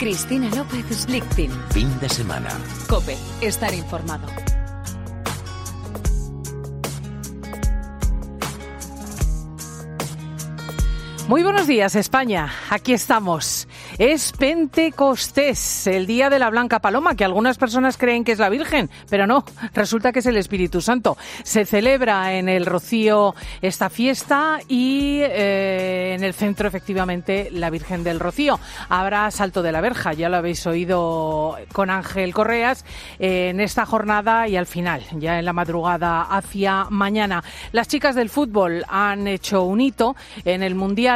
Cristina López Slichting. Fin de semana. COPE. Estar informado. Muy buenos días, España. Aquí estamos. Es Pentecostés, el día de la Blanca Paloma, que algunas personas creen que es la Virgen, pero no, resulta que es el Espíritu Santo. Se celebra en el Rocío esta fiesta y en el centro, efectivamente, la Virgen del Rocío. Habrá Salto de la Verja, ya lo habéis oído con Ángel Correas, en esta jornada y al final, ya en la madrugada hacia mañana. Las chicas del fútbol han hecho un hito en el Mundial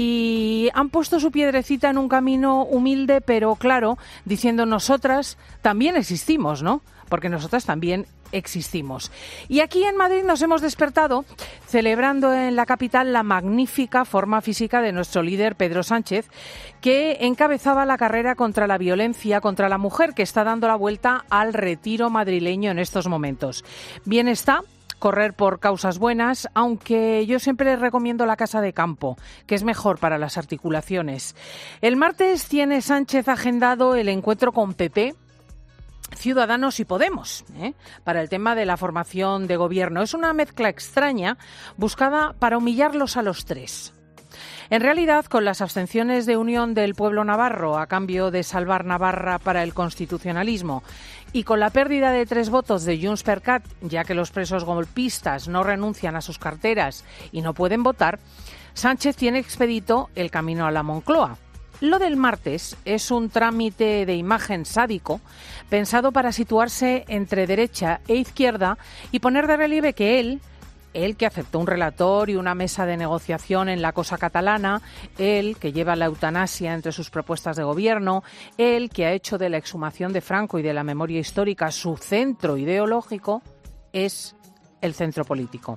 y han puesto su piedrecita en un camino humilde, pero claro, diciendo nosotras también existimos, ¿no? Porque nosotras también existimos. Y aquí en Madrid nos hemos despertado celebrando en la capital la magnífica forma física de nuestro líder Pedro Sánchez, que encabezaba la carrera contra la violencia contra la mujer, que está dando la vuelta al retiro madrileño en estos momentos. Bien está correr por causas buenas, aunque yo siempre recomiendo la casa de campo, que es mejor para las articulaciones. El martes tiene Sánchez agendado el encuentro con PP, Ciudadanos y Podemos, para el tema de la formación de gobierno. Es una mezcla extraña buscada para humillarlos a los tres. En realidad, con las abstenciones de Unión del Pueblo Navarro a cambio de salvar Navarra para el constitucionalismo y con la pérdida de 3 votos de JxCat, ya que los presos golpistas no renuncian a sus carteras y no pueden votar, Sánchez tiene expedito el camino a la Moncloa. Lo del martes es un trámite de imagen sádico pensado para situarse entre derecha e izquierda y poner de relieve que él que aceptó un relator y una mesa de negociación en la cosa catalana, él que lleva la eutanasia entre sus propuestas de gobierno, él que ha hecho de la exhumación de Franco y de la memoria histórica su centro ideológico, es el centro político.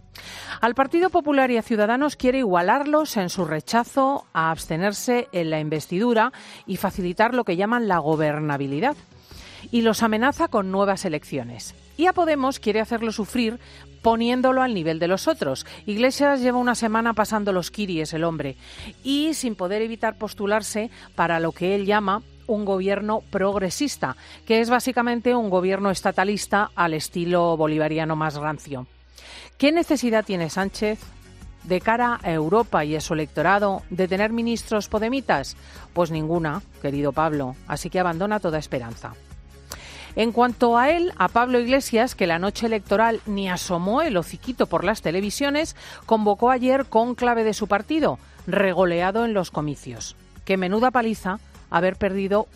Al Partido Popular y a Ciudadanos quiere igualarlos en su rechazo a abstenerse en la investidura y facilitar lo que llaman la gobernabilidad. Y los amenaza con nuevas elecciones. Y a Podemos quiere hacerlo sufrir poniéndolo al nivel de los otros. Iglesias lleva una semana pasando los kiries, el hombre, y sin poder evitar postularse para lo que él llama un gobierno progresista, que es básicamente un gobierno estatalista al estilo bolivariano más rancio. ¿Qué necesidad tiene Sánchez, de cara a Europa y a su electorado, de tener ministros podemitas? Pues ninguna, querido Pablo, así que abandona toda esperanza. En cuanto a él, a Pablo Iglesias, que la noche electoral ni asomó el hociquito por las televisiones, convocó ayer cónclave de su partido, regoleado en los comicios. Qué menuda paliza haber perdido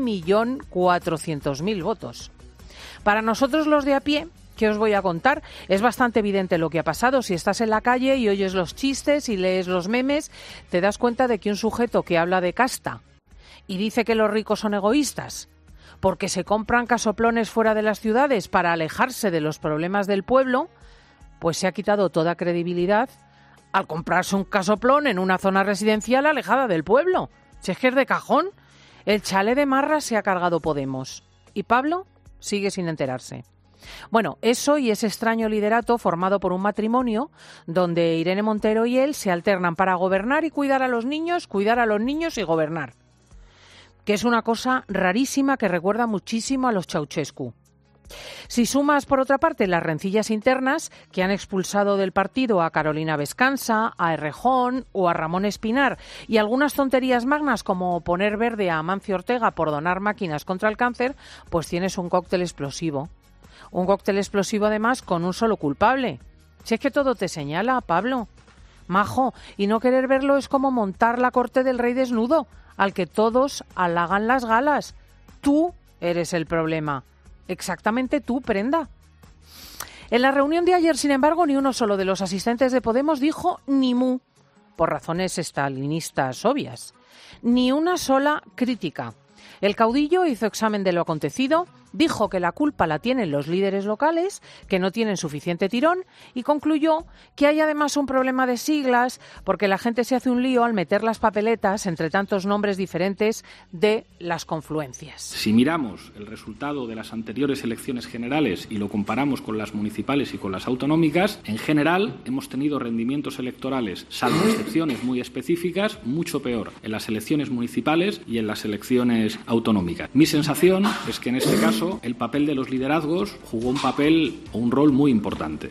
1.400.000 votos. Para nosotros los de a pie, ¿qué os voy a contar? Es bastante evidente lo que ha pasado. Si estás en la calle y oyes los chistes y lees los memes, te das cuenta de que un sujeto que habla de casta y dice que los ricos son egoístas porque se compran casoplones fuera de las ciudades para alejarse de los problemas del pueblo, pues se ha quitado toda credibilidad al comprarse un casoplón en una zona residencial alejada del pueblo. Si es que es de cajón, el chalet de Marra se ha cargado Podemos y Pablo sigue sin enterarse. Bueno, eso y ese extraño liderato formado por un matrimonio donde Irene Montero y él se alternan para gobernar y cuidar a los niños y gobernar. Que es una cosa rarísima que recuerda muchísimo a los Ceausescu. Si sumas, por otra parte, las rencillas internas que han expulsado del partido a Carolina Vescansa, a Errejón o a Ramón Espinar y algunas tonterías magnas como poner verde a Amancio Ortega por donar máquinas contra el cáncer, pues tienes un cóctel explosivo. Un cóctel explosivo, además, con un solo culpable. Si es que todo te señala, Pablo. Majo, y no querer verlo es como montar la corte del rey desnudo, al que todos halagan las galas. Tú eres el problema. Exactamente tú, prenda. En la reunión de ayer, sin embargo, ni uno solo de los asistentes de Podemos dijo ni mu, por razones estalinistas obvias. Ni una sola crítica. El caudillo hizo examen de lo acontecido, Dijo que la culpa la tienen los líderes locales, que no tienen suficiente tirón, y concluyó que hay además un problema de siglas porque la gente se hace un lío al meter las papeletas entre tantos nombres diferentes de las confluencias. Si miramos el resultado de las anteriores elecciones generales y lo comparamos con las municipales y con las autonómicas, en general hemos tenido rendimientos electorales, salvo excepciones muy específicas, mucho peor en las elecciones municipales y en las elecciones autonómicas. Mi sensación es que en este caso el papel de los liderazgos jugó un rol muy importante.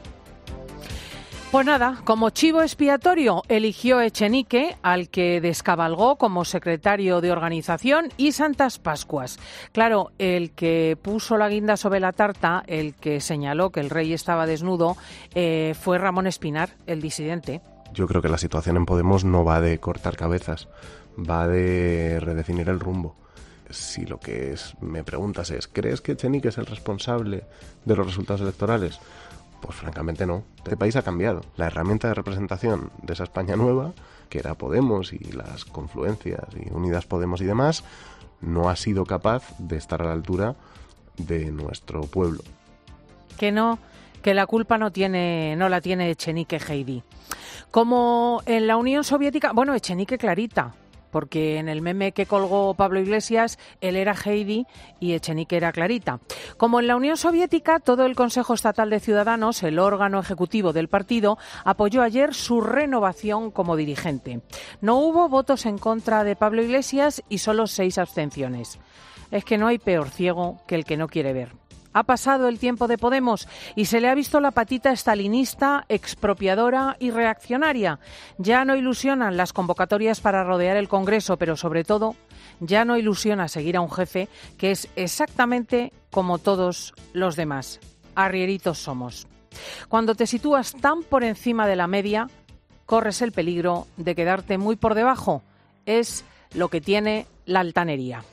Pues nada, como chivo expiatorio eligió Echenique, al que descabalgó como secretario de organización, y Santas Pascuas. Claro, el que puso la guinda sobre la tarta, el que señaló que el rey estaba desnudo, fue Ramón Espinar, el disidente. Yo creo que la situación en Podemos no va de cortar cabezas, va de redefinir el rumbo. Si lo que me preguntas es, ¿crees que Echenique es el responsable de los resultados electorales? Pues francamente no. Este país ha cambiado. La herramienta de representación de esa España nueva, que era Podemos y las confluencias y Unidas Podemos y demás, no ha sido capaz de estar a la altura de nuestro pueblo. Que no, que la culpa no la tiene Echenique, Heidi. Como en la Unión Soviética, bueno, Echenique clarita, porque en el meme que colgó Pablo Iglesias, él era Heidi y Echenique era Clarita. Como en la Unión Soviética, todo el Consejo Estatal de Ciudadanos, el órgano ejecutivo del partido, apoyó ayer su renovación como dirigente. No hubo votos en contra de Pablo Iglesias y solo 6 abstenciones. Es que no hay peor ciego que el que no quiere ver. Ha pasado el tiempo de Podemos y se le ha visto la patita estalinista, expropiadora y reaccionaria. Ya no ilusionan las convocatorias para rodear el Congreso, pero sobre todo ya no ilusiona seguir a un jefe que es exactamente como todos los demás. Arrieritos somos. Cuando te sitúas tan por encima de la media, corres el peligro de quedarte muy por debajo. Es lo que tiene la altanería.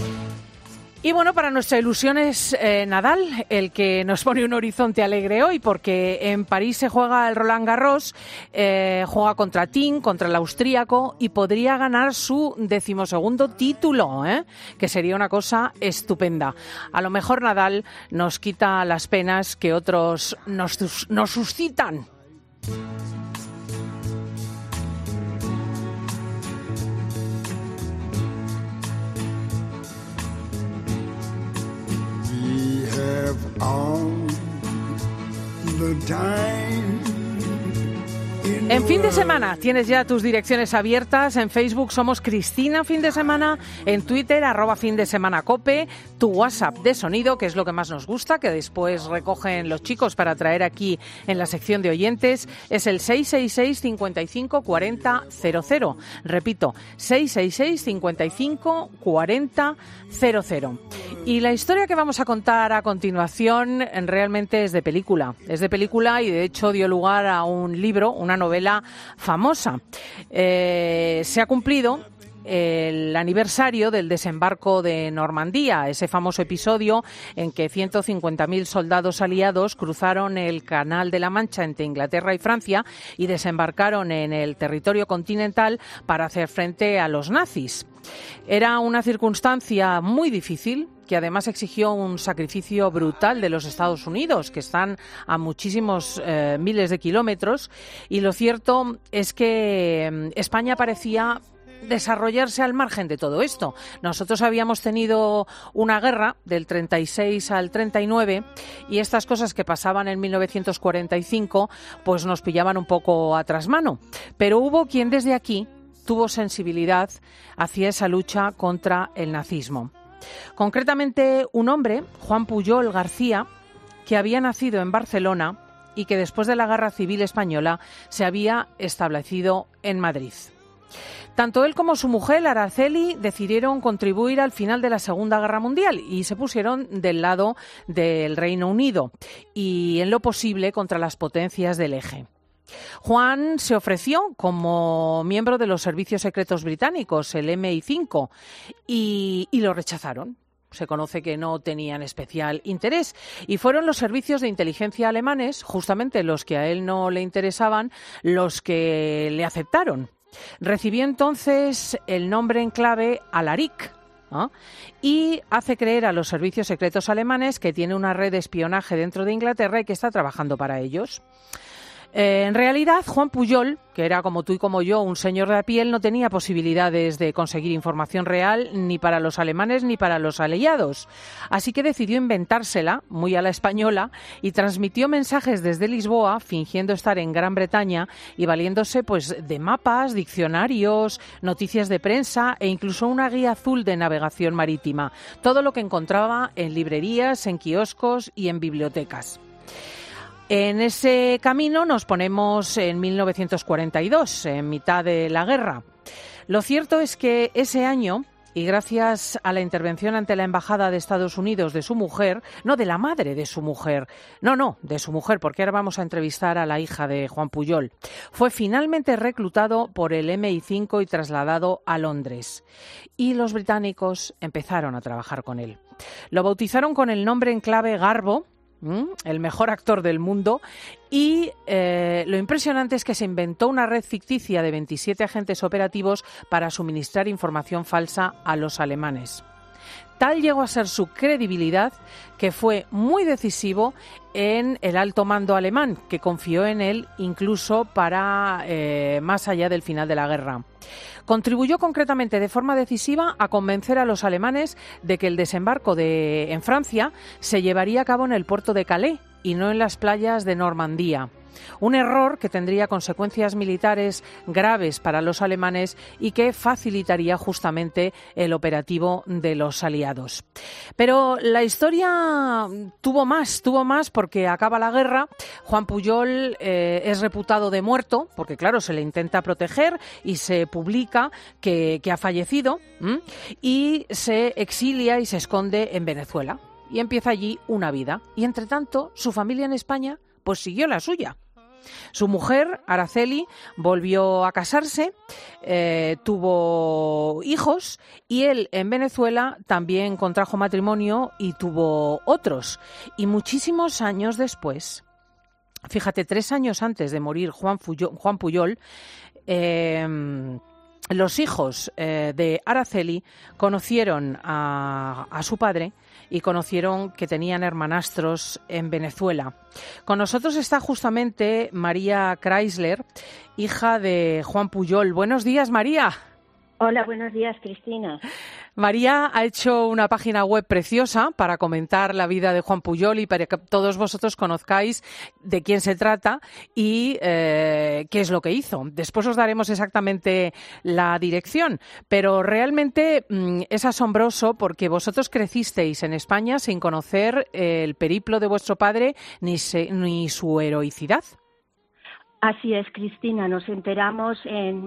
Y bueno, para nuestra ilusión es Nadal, el que nos pone un horizonte alegre hoy, porque en París se juega el Roland Garros, juega contra Thiem, contra el austríaco, y podría ganar su 12º título, que sería una cosa estupenda. A lo mejor Nadal nos quita las penas que otros nos suscitan. En Fin de Semana tienes ya tus direcciones abiertas. En Facebook somos Cristina Fin de Semana, en Twitter @FinDeSemanaCope, tu WhatsApp de sonido, que es lo que más nos gusta, que después recogen los chicos para traer aquí en la sección de oyentes, es el 666 55 40 00. Repito, 666 55 40 00. Y la historia que vamos a contar a continuación realmente es de película. Es de película y de hecho dio lugar a un libro, una novela famosa. Se ha cumplido el aniversario del desembarco de Normandía, ese famoso episodio en que 150.000 soldados aliados cruzaron el Canal de la Mancha entre Inglaterra y Francia y desembarcaron en el territorio continental para hacer frente a los nazis. Era una circunstancia muy difícil, que además exigió un sacrificio brutal de los Estados Unidos, que están a muchísimos miles de kilómetros, y lo cierto es que España parecía desarrollarse al margen de todo esto. Nosotros habíamos tenido una guerra del 36 al 39 y estas cosas que pasaban en 1945 pues nos pillaban un poco a trasmano. Pero hubo quien desde aquí tuvo sensibilidad hacia esa lucha contra el nazismo. Concretamente un hombre, Juan Pujol García, que había nacido en Barcelona y que después de la Guerra Civil Española se había establecido en Madrid. Tanto él como su mujer, Araceli, decidieron contribuir al final de la Segunda Guerra Mundial y se pusieron del lado del Reino Unido y, en lo posible, contra las potencias del eje. Juan se ofreció como miembro de los servicios secretos británicos, el MI5, y lo rechazaron. Se conoce que no tenían especial interés y fueron los servicios de inteligencia alemanes, justamente los que a él no le interesaban, los que le aceptaron. Recibió entonces el nombre en clave Alaric, y hace creer a los servicios secretos alemanes que tiene una red de espionaje dentro de Inglaterra y que está trabajando para ellos. En realidad, Juan Pujol, que era como tú y como yo, un señor de a pie, no tenía posibilidades de conseguir información real ni para los alemanes ni para los aliados. Así que decidió inventársela, muy a la española, y transmitió mensajes desde Lisboa, fingiendo estar en Gran Bretaña y valiéndose pues de mapas, diccionarios, noticias de prensa e incluso una guía azul de navegación marítima. Todo lo que encontraba en librerías, en kioscos y en bibliotecas. En ese camino nos ponemos en 1942, en mitad de la guerra. Lo cierto es que ese año, y gracias a la intervención ante la Embajada de Estados Unidos de su mujer, no de la madre de su mujer, de su mujer, porque ahora vamos a entrevistar a la hija de Juan Pujol, fue finalmente reclutado por el MI5 y trasladado a Londres. Y los británicos empezaron a trabajar con él. Lo bautizaron con el nombre en clave Garbo, el mejor actor del mundo, y lo impresionante es que se inventó una red ficticia de 27 agentes operativos para suministrar información falsa a los alemanes. Tal llegó a ser su credibilidad que fue muy decisivo en el alto mando alemán, que confió en él incluso para más allá del final de la guerra. Contribuyó concretamente de forma decisiva a convencer a los alemanes de que el desembarco en Francia se llevaría a cabo en el puerto de Calais y no en las playas de Normandía. Un error que tendría consecuencias militares graves para los alemanes y que facilitaría justamente el operativo de los aliados. Pero la historia tuvo más porque acaba la guerra. Juan Pujol es reputado de muerto, porque claro, se le intenta proteger y se publica que ha fallecido, y se exilia y se esconde en Venezuela. Y empieza allí una vida. Y entre tanto, su familia en España pues siguió la suya. Su mujer, Araceli, volvió a casarse, tuvo hijos y él en Venezuela también contrajo matrimonio y tuvo otros. Y muchísimos años después, fíjate, 3 años antes de morir Juan Pujol, los hijos de Araceli conocieron a su padre y conocieron que tenían hermanastros en Venezuela. Con nosotros está justamente María Chrysler, hija de Juan Pujol. Buenos días, María. Hola, buenos días, Cristina. María ha hecho una página web preciosa para comentar la vida de Juan Pujol y para que todos vosotros conozcáis de quién se trata y qué es lo que hizo. Después os daremos exactamente la dirección, pero realmente es asombroso porque vosotros crecisteis en España sin conocer el periplo de vuestro padre ni su heroicidad. Así es, Cristina. Nos enteramos en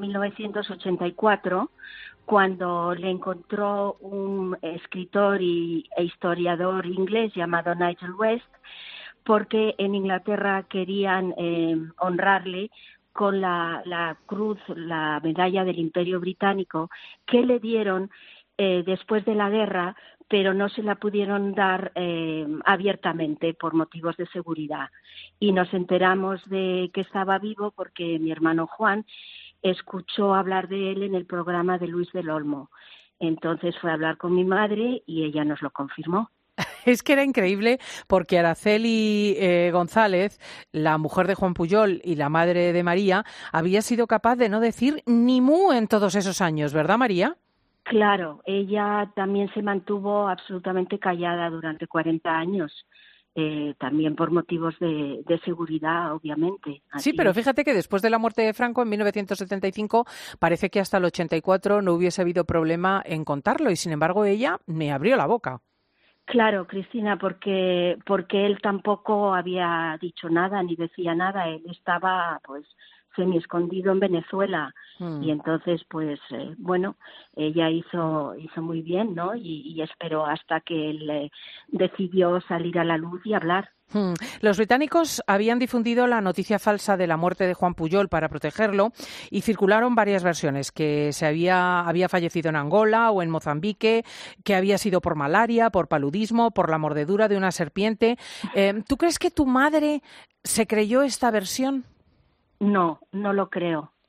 1984 cuando le encontró un escritor e historiador inglés llamado Nigel West, porque en Inglaterra querían honrarle con la cruz, la medalla del Imperio Británico que le dieron después de la guerra, pero no se la pudieron dar abiertamente por motivos de seguridad. Y nos enteramos de que estaba vivo porque mi hermano Juan escuchó hablar de él en el programa de Luis del Olmo. Entonces fue a hablar con mi madre y ella nos lo confirmó. Es que era increíble porque Araceli González, la mujer de Juan Pujol y la madre de María, había sido capaz de no decir ni mu en todos esos años, ¿verdad, María? Claro, ella también se mantuvo absolutamente callada durante 40 años. También por motivos de seguridad, obviamente. Así sí, pero es. fíjate que después de la muerte de Franco en 1975 parece que hasta el 84 no hubiese habido problema en contarlo y sin embargo ella me abrió la boca. Claro, Cristina, porque él tampoco había dicho nada ni decía nada. Él estaba pues semi escondido en Venezuela y entonces pues bueno, ella hizo muy bien, ¿no? Y esperó hasta que él decidió salir a la luz y hablar. Los británicos habían difundido la noticia falsa de la muerte de Juan Pujol para protegerlo y circularon varias versiones, que se había fallecido en Angola o en Mozambique, que había sido por malaria, por paludismo, por la mordedura de una serpiente. ¿Tú crees que tu madre se creyó esta versión? No, no lo creo.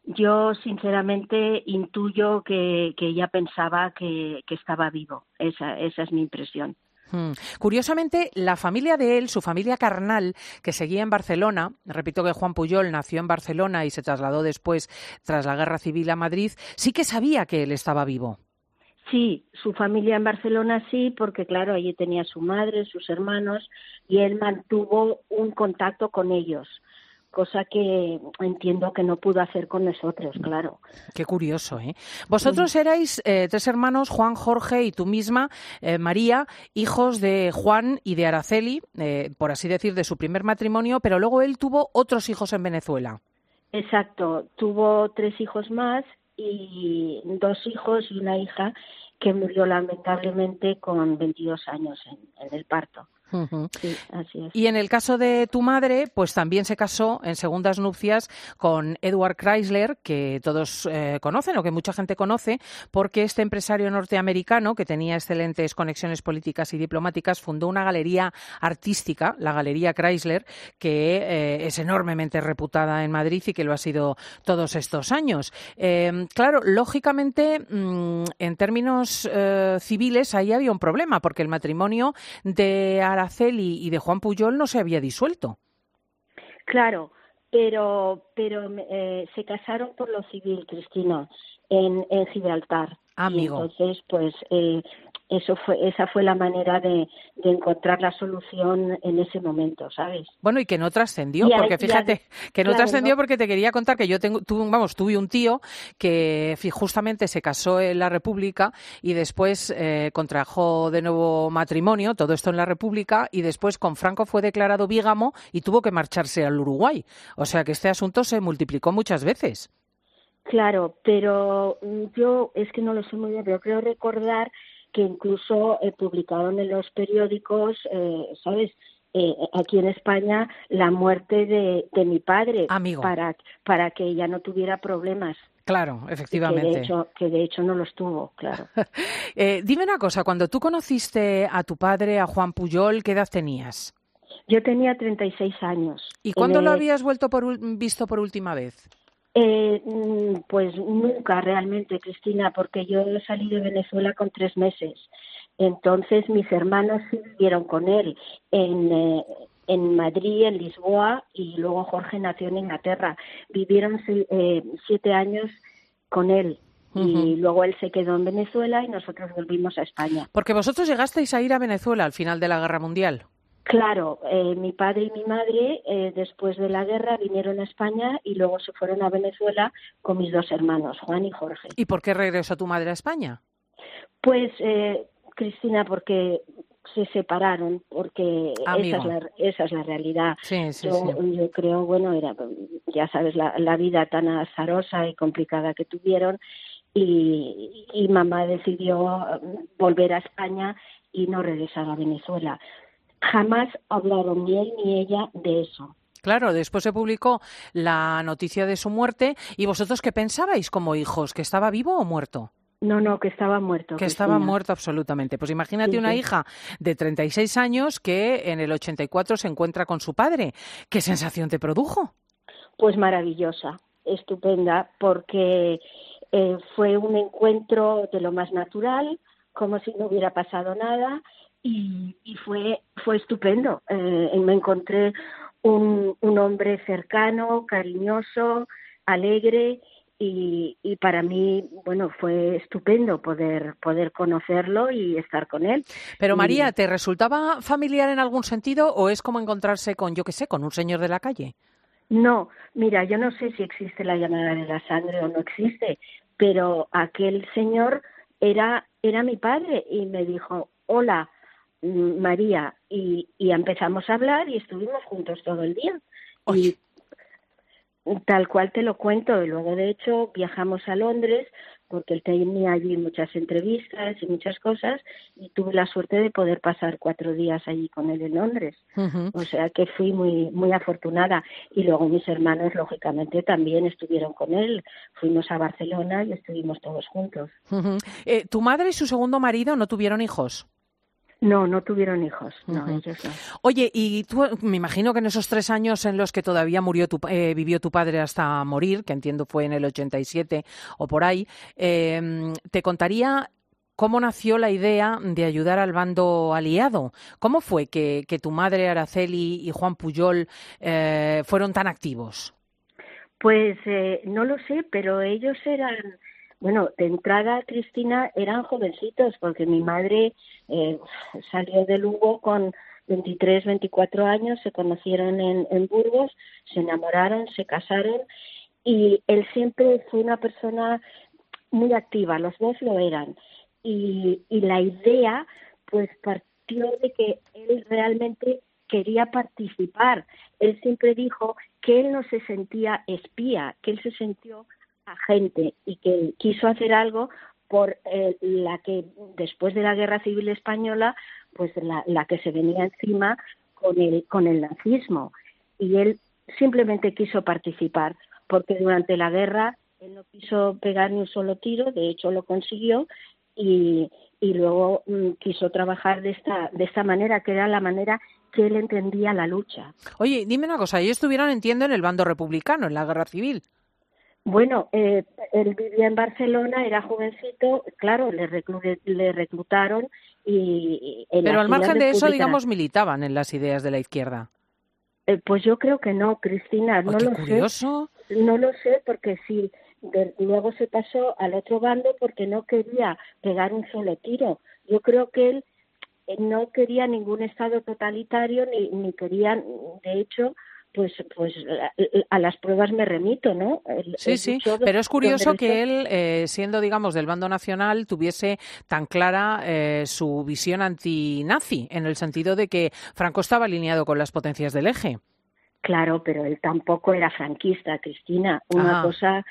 Yo sinceramente intuyo que ella pensaba que estaba vivo. Esa es mi impresión. Curiosamente, la familia de él, su familia carnal, que seguía en Barcelona, repito que Juan Pujol nació en Barcelona y se trasladó después, tras la Guerra Civil, a Madrid, sí que sabía que él estaba vivo. Sí, su familia en Barcelona sí, porque claro, allí tenía su madre, sus hermanos, y él mantuvo un contacto con ellos, cosa que entiendo que no pudo hacer con nosotros, claro. Qué curioso, ¿eh? Vosotros erais 3 hermanos, Juan, Jorge y tú misma, María, hijos de Juan y de Araceli, por así decir, de su primer matrimonio, pero luego él tuvo otros hijos en Venezuela. Exacto, tuvo 3 hijos más y 2 hijos y una hija que murió lamentablemente con 22 años en el parto. Uh-huh. Sí, así es. Y en el caso de tu madre, pues también se casó en segundas nupcias con Edward Chrysler, que todos conocen o que mucha gente conoce, porque este empresario norteamericano, que tenía excelentes conexiones políticas y diplomáticas, fundó una galería artística, la Galería Chrysler, que es enormemente reputada en Madrid y que lo ha sido todos estos años. Claro, lógicamente, en términos civiles, ahí había un problema, porque el matrimonio de Araceli y de Juan Pujol no se había disuelto. Claro, pero se casaron por lo civil, Cristina, en Gibraltar. Amigo. Y entonces, pues, esa fue la manera de encontrar la solución en ese momento, ¿sabes? Bueno, y que no trascendió, porque fíjate, que no trascendió porque te quería contar que yo tuve un tío que justamente se casó en la República y después contrajo de nuevo matrimonio, todo esto en la República, y después con Franco fue declarado bígamo y tuvo que marcharse al Uruguay. O sea que este asunto se multiplicó muchas veces. Claro, pero yo es que no lo sé muy bien, pero creo recordar que incluso publicaron en los periódicos, ¿sabes?, aquí en España, la muerte de mi padre. Amigo. Para que ella no tuviera problemas. Claro, efectivamente. Que de hecho no los tuvo, claro. Dime una cosa, cuando tú conociste a tu padre, a Juan Pujol, ¿qué edad tenías? Yo tenía 36 años. ¿Y cuándo lo habías visto por última vez? Pues nunca realmente, Cristina, porque yo salí de Venezuela con 3 meses. Entonces mis hermanos sí vivieron con él en Madrid, en Lisboa, y luego Jorge nació en Inglaterra. Vivieron 7 años con él. Y luego él se quedó en Venezuela y nosotros volvimos a España. Porque vosotros llegasteis a ir a Venezuela al final de la Guerra Mundial. Claro, mi padre y mi madre después de la guerra vinieron a España y luego se fueron a Venezuela con mis 2 hermanos, Juan y Jorge. ¿Y por qué regresó tu madre a España? Pues, Cristina, porque se separaron, porque esa es la realidad. Sí. Yo creo, bueno, ya sabes, la vida tan azarosa y complicada que tuvieron y mamá decidió volver a España y no regresar a Venezuela. Jamás hablaron ni él ni ella de eso. Claro, después se publicó la noticia de su muerte. ¿Y vosotros qué pensabais como hijos? ¿Que estaba vivo o muerto? No, que estaba muerto. Que Cristina. estaba muerto absolutamente. Pues imagínate una hija de 36 años que en el 84 se encuentra con su padre. ¿Qué sensación te produjo? Pues maravillosa, estupenda, porque fue un encuentro de lo más natural, como si no hubiera pasado nada. Y fue estupendo. Me encontré un hombre cercano, cariñoso, alegre y para mí, bueno, fue estupendo poder conocerlo y estar con él. Pero María, ¿te resultaba familiar en algún sentido o es como encontrarse con, yo qué sé, con un señor de la calle? No, mira, yo no sé si existe la llamada de la sangre o no existe, pero aquel señor era mi padre y me dijo, hola, María, y empezamos a hablar y estuvimos juntos todo el día. Oye. Y tal cual te lo cuento. Y luego, de hecho, viajamos a Londres porque él tenía allí muchas entrevistas y muchas cosas y tuve la suerte de poder pasar 4 días allí con él en Londres. Uh-huh. O sea que fui muy, muy afortunada. Y luego mis hermanos, lógicamente, también estuvieron con él. Fuimos a Barcelona y estuvimos todos juntos. Uh-huh. ¿Tu madre y su segundo marido no tuvieron hijos? No tuvieron hijos, no, ellos no. Oye, y tú, me imagino que en esos 3 años en los que todavía vivió tu padre hasta morir, que entiendo fue en el 87 o por ahí, te contaría cómo nació la idea de ayudar al bando aliado. ¿Cómo fue que tu madre, Araceli, y Juan Pujol fueron tan activos? Pues no lo sé, pero ellos eran... Bueno, de entrada, Cristina, eran jovencitos, porque mi madre salió de Lugo con 23, 24 años, se conocieron en Burgos, se enamoraron, se casaron, y él siempre fue una persona muy activa, los dos lo eran. Y la idea, pues, partió de que él realmente quería participar. Él siempre dijo que él no se sentía espía, que él se sintió agente y que quiso hacer algo por la que después de la Guerra Civil Española, pues la que se venía encima con el nazismo, y él simplemente quiso participar porque durante la guerra él no quiso pegar ni un solo tiro, de hecho lo consiguió, y luego quiso trabajar de esta manera, que era la manera que él entendía la lucha. Oye, dime una cosa, ellos estuvieron, entiendo, en el bando republicano, en la Guerra Civil. Bueno, él vivía en Barcelona, era jovencito, claro, le reclutaron y... Pero al margen de eso, digamos, militaban en las ideas de la izquierda. Pues yo creo que no, Cristina, no lo curioso. Sé. No lo sé, porque sí, luego se pasó al otro bando porque no quería pegar un solo tiro. Yo creo que él no quería ningún estado totalitario, ni quería, de hecho... Pues a las pruebas me remito, ¿no? Sí, pero es curioso que él, siendo, digamos, del bando nacional, tuviese tan clara su visión antinazi, en el sentido de que Franco estaba alineado con las potencias del eje. Claro, pero él tampoco era franquista, Cristina. Una cosa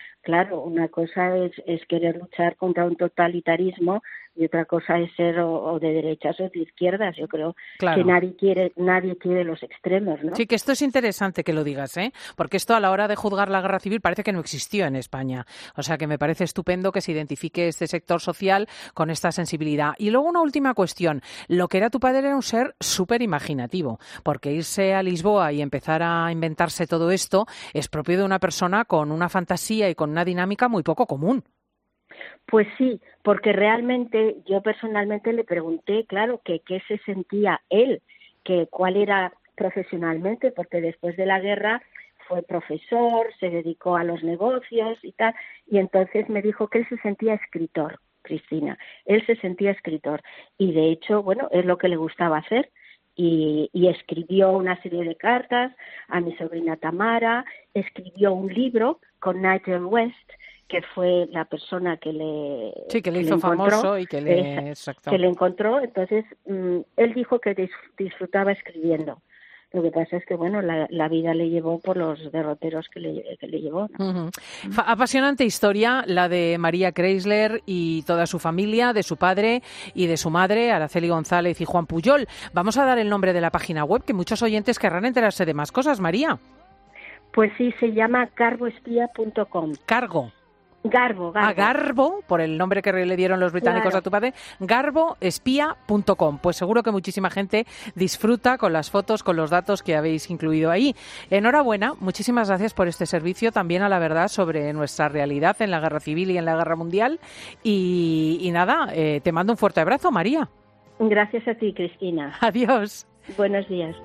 es querer luchar contra un totalitarismo y otra cosa es ser o de derechas o de izquierdas. Yo creo que nadie quiere los extremos, ¿no? Sí, que esto es interesante que lo digas, porque esto a la hora de juzgar la guerra civil parece que no existió en España. O sea que me parece estupendo que se identifique este sector social con esta sensibilidad. Y luego una última cuestión. Lo que era tu padre era un ser súper imaginativo, porque irse a Lisboa y empezar a inventarse todo esto es propio de una persona con una fantasía y con una dinámica muy poco común. Pues sí, porque realmente yo personalmente le pregunté, claro, que qué se sentía él, que cuál era profesionalmente, porque después de la guerra fue profesor, se dedicó a los negocios y tal, y entonces me dijo que él se sentía escritor, Cristina, él se sentía escritor, y de hecho, bueno, es lo que le gustaba hacer, y escribió una serie de cartas a mi sobrina Tamara, escribió un libro con Nigel West, que fue la persona que le hizo famoso y que le encontró. Entonces, él dijo que disfrutaba escribiendo. Lo que pasa es que, bueno, la vida le llevó por los derroteros que le llevó, ¿no? Apasionante historia, la de María Kreisler y toda su familia, de su padre y de su madre, Araceli González y Juan Pujol. Vamos a dar el nombre de la página web, que muchos oyentes querrán enterarse de más cosas, María. Pues sí, se llama garboespía.com. Garbo. Garbo, por el nombre que le dieron los británicos a tu padre, garboespía.com. Pues seguro que muchísima gente disfruta con las fotos, con los datos que habéis incluido ahí. Enhorabuena, muchísimas gracias por este servicio también a la verdad sobre nuestra realidad en la Guerra Civil y en la Guerra Mundial. Y nada, te mando un fuerte abrazo, María. Gracias a ti, Cristina. Adiós. Buenos días.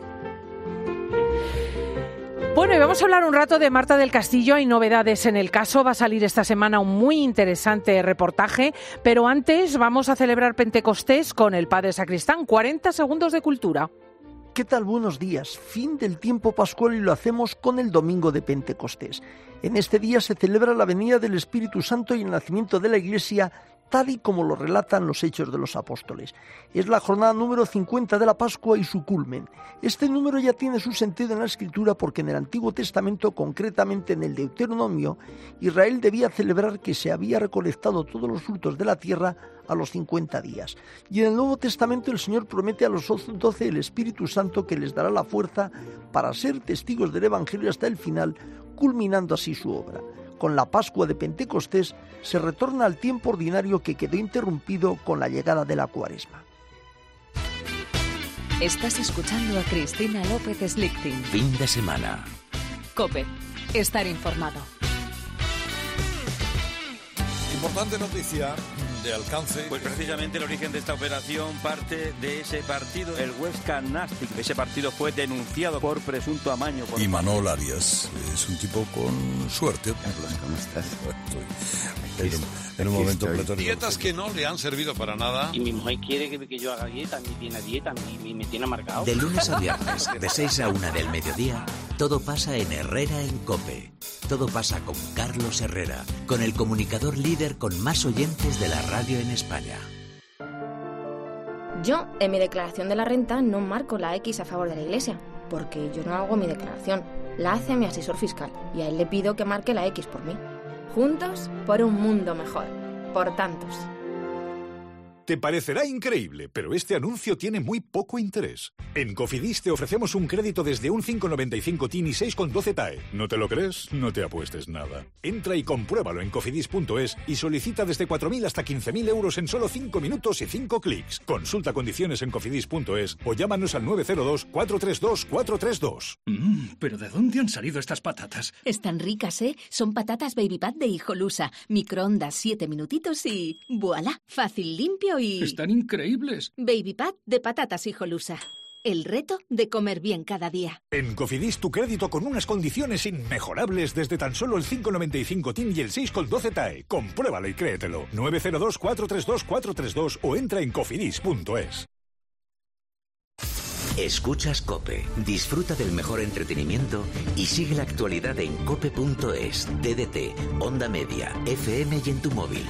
Bueno, y vamos a hablar un rato de Marta del Castillo. Hay novedades en el caso. Va a salir esta semana un muy interesante reportaje. Pero antes vamos a celebrar Pentecostés con el Padre Sacristán. 40 segundos de cultura. ¿Qué tal? Buenos días. Fin del tiempo pascual y lo hacemos con el domingo de Pentecostés. En este día se celebra la venida del Espíritu Santo y el nacimiento de la Iglesia, tal y como lo relatan los Hechos de los Apóstoles. Es la jornada número 50 de la Pascua y su culmen. Este número ya tiene su sentido en la Escritura porque en el Antiguo Testamento, concretamente en el Deuteronomio, Israel debía celebrar que se había recolectado todos los frutos de la tierra a los 50 días. Y en el Nuevo Testamento el Señor promete a los 12 el Espíritu Santo que les dará la fuerza para ser testigos del Evangelio hasta el final, culminando así su obra. Con la Pascua de Pentecostés se retorna al tiempo ordinario que quedó interrumpido con la llegada de la Cuaresma. Estás escuchando a Cristina López Slichting. Fin de semana. COPE. Estar informado. Importante noticia de alcance. Pues precisamente el origen de esta operación parte de ese partido, el Huesca Nastic. Ese partido fue denunciado por presunto amaño. Imanol Arias es un tipo con suerte. Carlos, ¿cómo estás? En un momento pletórico. Dietas que no le han servido para nada. Y mi mujer quiere que yo haga dieta, me tiene dieta, me tiene marcado. De lunes a viernes, de 6 a 1 del mediodía, todo pasa en Herrera en COPE. Todo pasa con Carlos Herrera, con el comunicador líder con más oyentes de la radio en España. Yo, en mi declaración de la renta, no marco la X a favor de la Iglesia, porque yo no hago mi declaración. La hace mi asesor fiscal, y a él le pido que marque la X por mí. Juntos por un mundo mejor. Por tantos. Te parecerá increíble, pero este anuncio tiene muy poco interés. En Cofidis te ofrecemos un crédito desde un 5,95 TIN y 6,12 TAE. ¿No te lo crees? No te apuestes nada. Entra y compruébalo en cofidis.es y solicita desde 4.000 hasta 15.000 euros en solo 5 minutos y 5 clics. Consulta condiciones en cofidis.es o llámanos al 902-432-432. ¿Pero de dónde han salido estas patatas? Están ricas, ¿eh? Son patatas Baby Pat de Hijolusa. Microondas 7 minutitos y... ¡voilá! Fácil, limpio y... ¡Están increíbles! Baby Pat de patatas Hijolusa. El reto de comer bien cada día. En Cofidis tu crédito con unas condiciones inmejorables desde tan solo el 5,95 TIN y el 6,12 TAE. Compruébalo y créetelo. 902-432-432 o entra en cofidis.es. Escuchas COPE, disfruta del mejor entretenimiento y sigue la actualidad en cope.es, TDT, Onda Media, FM y en tu móvil.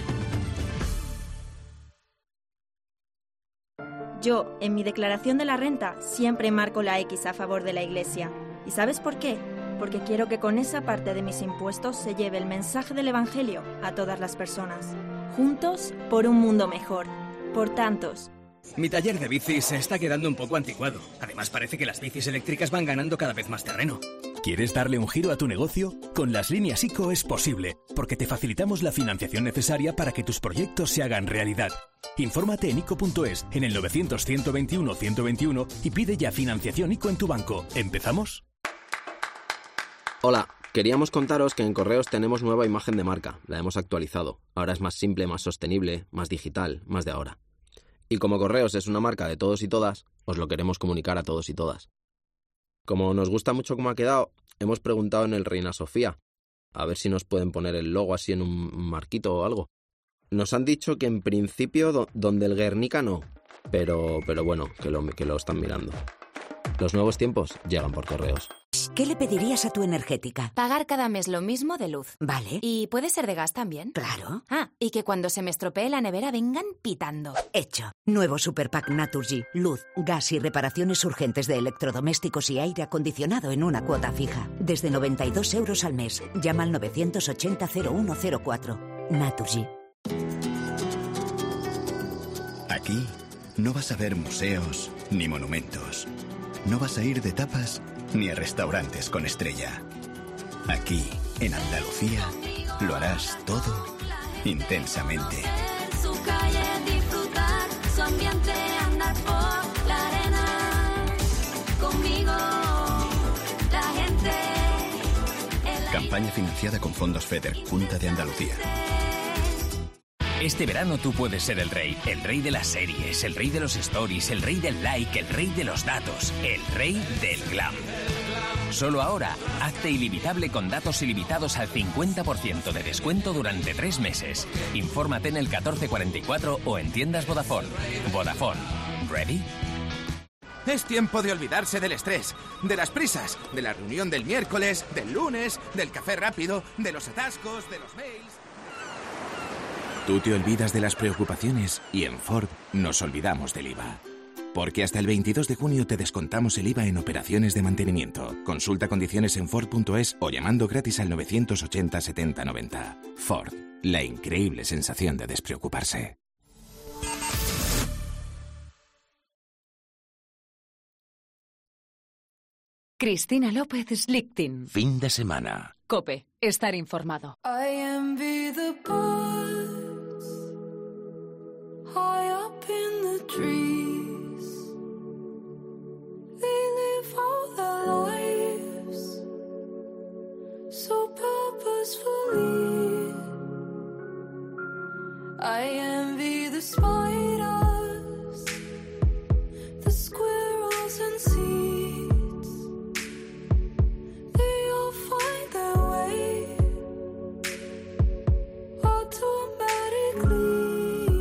Yo, en mi declaración de la renta, siempre marco la X a favor de la Iglesia. ¿Y sabes por qué? Porque quiero que con esa parte de mis impuestos se lleve el mensaje del Evangelio a todas las personas. Juntos por un mundo mejor. Por tantos. Mi taller de bicis se está quedando un poco anticuado. Además, parece que las bicis eléctricas van ganando cada vez más terreno. ¿Quieres darle un giro a tu negocio? Con las líneas ICO es posible, porque te facilitamos la financiación necesaria para que tus proyectos se hagan realidad. Infórmate en ICO.es, en el 900-121-121 y pide ya financiación ICO en tu banco. ¿Empezamos? Hola, queríamos contaros que en Correos tenemos nueva imagen de marca. La hemos actualizado. Ahora es más simple, más sostenible, más digital, más de ahora. Y como Correos es una marca de todos y todas, os lo queremos comunicar a todos y todas. Como nos gusta mucho cómo ha quedado, hemos preguntado en el Reina Sofía, a ver si nos pueden poner el logo así en un marquito o algo. Nos han dicho que en principio donde el Guernica no, pero bueno, que lo están mirando. Los nuevos tiempos llegan por Correos. ¿Qué le pedirías a tu energética? Pagar cada mes lo mismo de luz. Vale. ¿Y puede ser de gas también? Claro. Ah, y que cuando se me estropee la nevera vengan pitando. Hecho. Nuevo Superpack Naturgy. Luz, gas y reparaciones urgentes de electrodomésticos y aire acondicionado en una cuota fija. Desde 92 euros al mes. Llama al 980-0104. Naturgy. Aquí no vas a ver museos ni monumentos. No vas a ir de tapas ni a restaurantes con estrella. Aquí, en Andalucía, lo harás todo intensamente. Su calle, disfrutar su ambiente, andar por la arena. Conmigo, la gente. Campaña financiada con fondos FEDER, Junta de Andalucía. Este verano tú puedes ser el rey de las series, el rey de los stories, el rey del like, el rey de los datos, el rey del glam. Solo ahora, hazte ilimitable con datos ilimitados al 50% de descuento durante 3 meses. Infórmate en el 1444 o en tiendas Vodafone. Vodafone. ¿Ready? Es tiempo de olvidarse del estrés, de las prisas, de la reunión del miércoles, del lunes, del café rápido, de los atascos, de los mails... Tú te olvidas de las preocupaciones y en Ford nos olvidamos del IVA. Porque hasta el 22 de junio te descontamos el IVA en operaciones de mantenimiento. Consulta condiciones en Ford.es o llamando gratis al 980 70 90. Ford, la increíble sensación de despreocuparse. Cristina López Slichting. Fin de semana. COPE. Estar informado. I envy the birds high up in the trees. I envy the spiders, the squirrels and seeds. They all find their way automatically.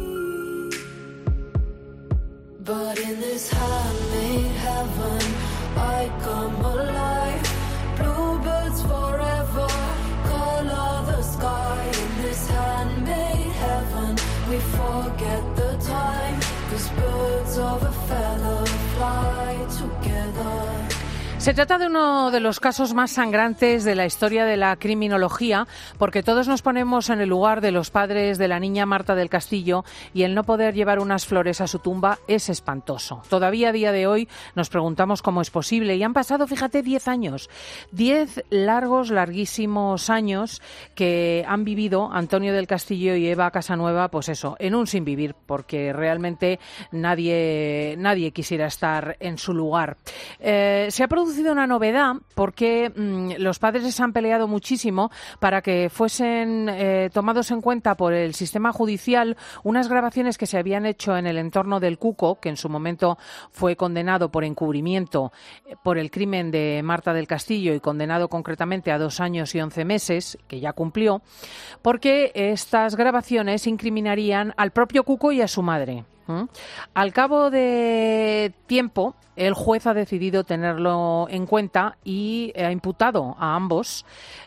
But in this handmade heaven, I come alive. Bluebirds forever, color the sky. In this handmade heaven, we forget the time, 'cause birds of a feather fly together. Se trata de uno de los casos más sangrantes de la historia de la criminología, porque todos nos ponemos en el lugar de los padres de la niña Marta del Castillo y el no poder llevar unas flores a su tumba es espantoso. Todavía a día de hoy nos preguntamos cómo es posible y han pasado, fíjate, 10 años. 10 larguísimos años que han vivido Antonio del Castillo y Eva Casanueva, pues eso, en un sinvivir, porque realmente nadie quisiera estar en su lugar. Se ha producido una novedad porque los padres se han peleado muchísimo para que fuesen tomados en cuenta por el sistema judicial unas grabaciones que se habían hecho en el entorno del Cuco, que en su momento fue condenado por encubrimiento por el crimen de Marta del Castillo y condenado concretamente a 2 años y 11 meses, que ya cumplió, porque estas grabaciones incriminarían al propio Cuco y a su madre. Al cabo de tiempo, el juez ha decidido tenerlo en cuenta y ha imputado a ambos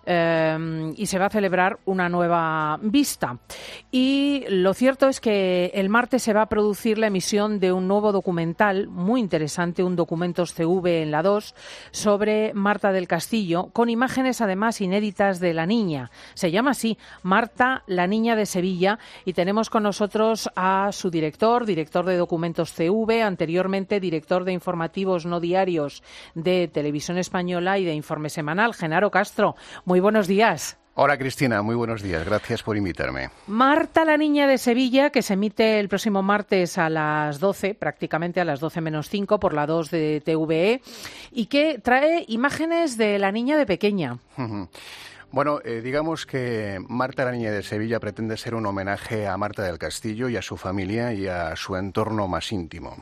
y se va a celebrar una nueva vista. Y lo cierto es que el martes se va a producir la emisión de un nuevo documental muy interesante, un Documentos CV en la 2, sobre Marta del Castillo, con imágenes además inéditas de la niña. Se llama así, Marta, la niña de Sevilla, y tenemos con nosotros a su director de Documentos CV, anteriormente director de informativos no diarios de Televisión Española y de Informe Semanal, Genaro Castro. Muy buenos días. Hola Cristina, muy buenos días, gracias por invitarme. Marta, la niña de Sevilla, que se emite el próximo martes a las 12, prácticamente a las 12 menos 5 por la 2 de TVE, y que trae imágenes de la niña de pequeña. Bueno, digamos que Marta, la niña de Sevilla, pretende ser un homenaje a Marta del Castillo y a su familia y a su entorno más íntimo.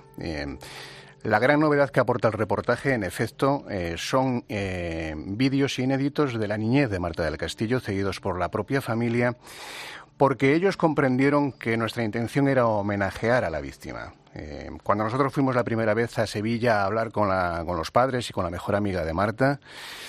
La gran novedad que aporta el reportaje, en efecto, son vídeos inéditos de la niñez de Marta del Castillo, cedidos por la propia familia, porque ellos comprendieron que nuestra intención era homenajear a la víctima. Cuando nosotros fuimos la primera vez a Sevilla a hablar con los padres y con la mejor amiga de Marta,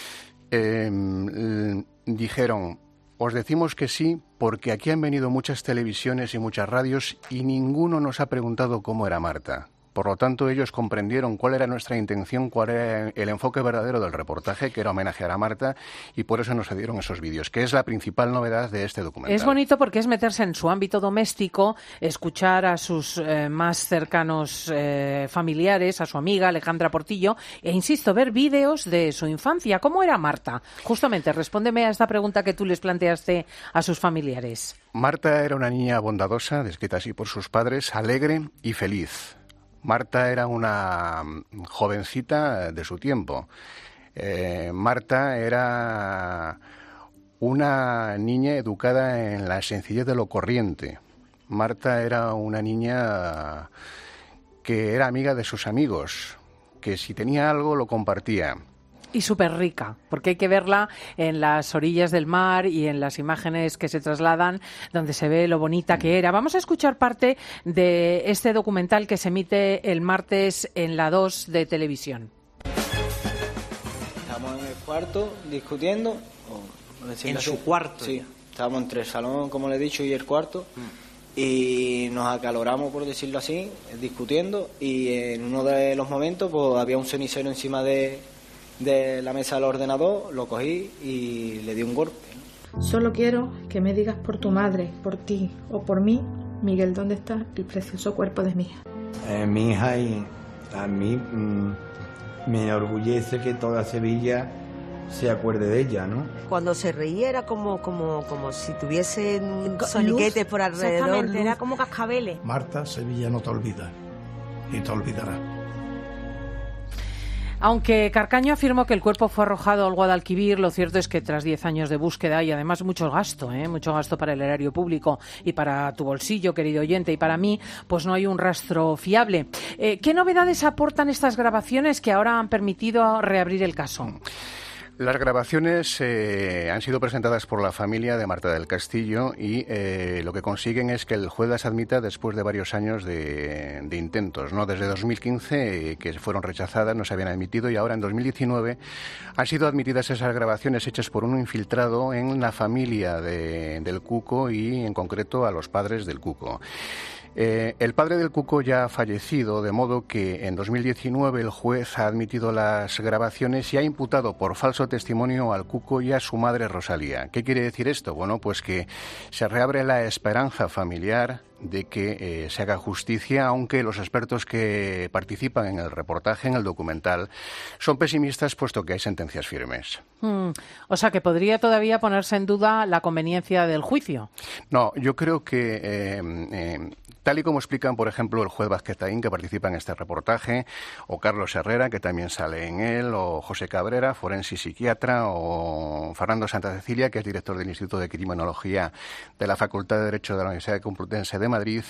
dijeron: os decimos que sí porque aquí han venido muchas televisiones y muchas radios y ninguno nos ha preguntado cómo era Marta. Por lo tanto, ellos comprendieron cuál era nuestra intención, cuál era el enfoque verdadero del reportaje, que era homenajear a Marta, y por eso nos cedieron esos vídeos, que es la principal novedad de este documental. Es bonito porque es meterse en su ámbito doméstico, escuchar a sus más cercanos familiares, a su amiga Alejandra Portillo, e insisto, ver vídeos de su infancia. ¿Cómo era Marta? Justamente, respóndeme a esta pregunta que tú les planteaste a sus familiares. Marta era una niña bondadosa, descrita así por sus padres, alegre y feliz. Marta era una jovencita de su tiempo. Marta era una niña educada en la sencillez de lo corriente. Marta era una niña que era amiga de sus amigos, que si tenía algo lo compartía. Y súper rica, porque hay que verla en las orillas del mar y en las imágenes que se trasladan, donde se ve lo bonita que era. Vamos a escuchar parte de este documental que se emite el martes en la 2 de televisión. Estamos en el cuarto discutiendo. ¿En su cuarto? Sí, estábamos entre el salón, como le he dicho, y el cuarto. Y nos acaloramos, por decirlo así, discutiendo. Y en uno de los momentos pues había un cenicero encima de la mesa del ordenador, lo cogí y le di un golpe. Solo quiero que me digas por tu madre, por ti o por mí, Miguel, ¿dónde está el precioso cuerpo de mi hija? Mi hija, y a mí me enorgullece que toda Sevilla se acuerde de ella, ¿no? Cuando se reía era como si tuviese soniquetes por alrededor. Exactamente, era como cascabeles. Marta, Sevilla no te olvida, ni te olvidará. Aunque Carcaño afirmó que el cuerpo fue arrojado al Guadalquivir, lo cierto es que tras 10 años de búsqueda y además mucho gasto para el erario público y para tu bolsillo, querido oyente, y para mí, pues no hay un rastro fiable. ¿Qué novedades aportan estas grabaciones que ahora han permitido reabrir el caso? Las grabaciones han sido presentadas por la familia de Marta del Castillo y lo que consiguen es que el juez las admita después de varios años de intentos, ¿no? Desde 2015, que fueron rechazadas, no se habían admitido, y ahora en 2019 han sido admitidas esas grabaciones hechas por un infiltrado en la familia del Cuco y en concreto a los padres del Cuco. El padre del Cuco ya ha fallecido, de modo que en 2019 el juez ha admitido las grabaciones y ha imputado por falso testimonio al Cuco y a su madre Rosalía. ¿Qué quiere decir esto? Bueno, pues que se reabre la esperanza familiar de que se haga justicia, aunque los expertos que participan en el reportaje, en el documental, son pesimistas puesto que hay sentencias firmes. O sea, que podría todavía ponerse en duda la conveniencia del juicio. No, yo creo que tal y como explican, por ejemplo, el juez Vázquez Taín, que participa en este reportaje, o Carlos Herrera, que también sale en él, o José Cabrera, forense y psiquiatra, o Fernando Santa Cecilia, que es director del Instituto de Criminología de la Facultad de Derecho de la Universidad Complutense de Madrid,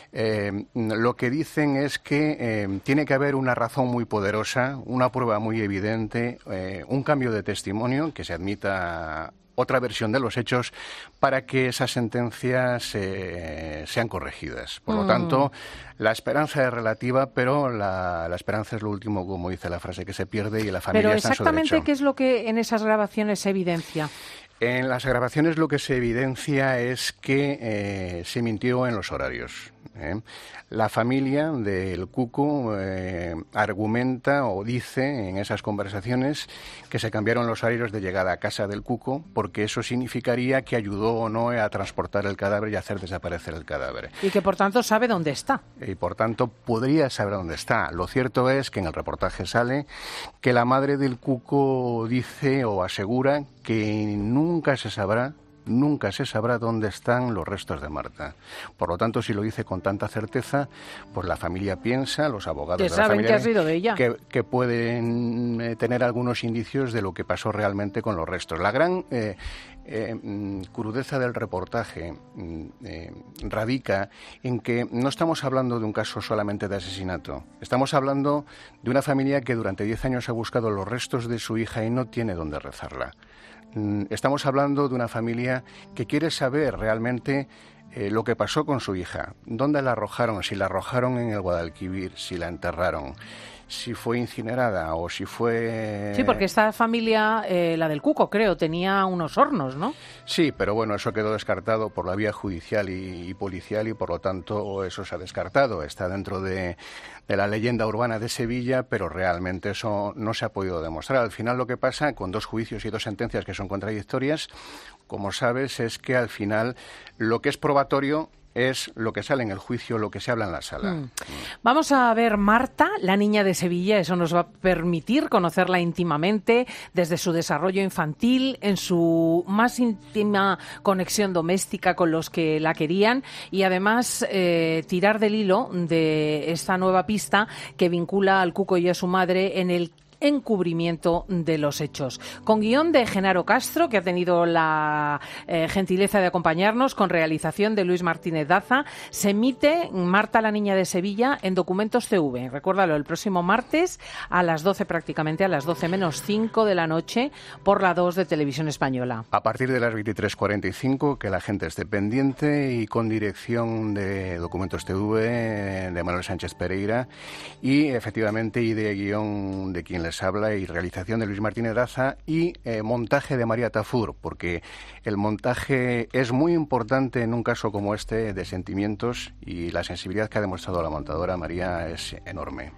lo que dicen es que tiene que haber una razón muy poderosa, una prueba muy evidente, un cambio de testimonio, que se admita otra versión de los hechos para que esas sentencias sean corregidas. Por lo tanto, la esperanza es relativa, pero la esperanza es lo último, como dice la frase, que se pierde, y la familia está en su derecho. Pero exactamente, ¿qué es lo que en esas grabaciones se evidencia? En las grabaciones lo que se evidencia es que se mintió en los horarios. La familia del Cuco argumenta o dice en esas conversaciones que se cambiaron los horarios de llegada a casa del Cuco porque eso significaría que ayudó o no a transportar el cadáver y a hacer desaparecer el cadáver. Y que por tanto sabe dónde está. Y por tanto podría saber dónde está. Lo cierto es que en el reportaje sale que la madre del Cuco dice o asegura que nunca se sabrá dónde están los restos de Marta. Por lo tanto, si lo dice con tanta certeza, pues la familia piensa, los abogados de la familia, que ha sido de ella, que pueden tener algunos indicios de lo que pasó realmente con los restos. La gran crudeza del reportaje radica en que no estamos hablando de un caso solamente de asesinato. Estamos hablando de una familia que durante 10 años ha buscado los restos de su hija y no tiene dónde rezarla. Estamos hablando de una familia que quiere saber realmente lo que pasó con su hija, dónde la arrojaron, si la arrojaron en el Guadalquivir, si la enterraron, si fue incinerada o si fue... Sí, porque esta familia, la del Cuco, creo, tenía unos hornos, ¿no? Sí, pero bueno, eso quedó descartado por la vía judicial y policial y por lo tanto eso se ha descartado. Está dentro de la leyenda urbana de Sevilla, pero realmente eso no se ha podido demostrar. Al final lo que pasa con 2 juicios y 2 sentencias que son contradictorias, como sabes, es que al final lo que es probatorio es lo que sale en el juicio, lo que se habla en la sala. Vamos a ver Marta, la niña de Sevilla. Eso nos va a permitir conocerla íntimamente desde su desarrollo infantil, en su más íntima conexión doméstica con los que la querían y además tirar del hilo de esta nueva pista que vincula al Cuco y a su madre en el encubrimiento de los hechos. Con guión de Genaro Castro, que ha tenido la gentileza de acompañarnos, con realización de Luis Martínez Daza, se emite Marta, la niña de Sevilla en Documentos TV. Recuérdalo, el próximo martes a las 12, prácticamente a las 12 menos 5 de la noche, por la 2 de Televisión Española. A partir de las 23:45, que la gente esté pendiente, y con dirección de Documentos TV de Manuel Sánchez Pereira y efectivamente idea y guión de quien les habla y realización de Luis Martínez Daza y montaje de María Tafur, porque el montaje es muy importante en un caso como este de sentimientos y la sensibilidad que ha demostrado la montadora María es enorme.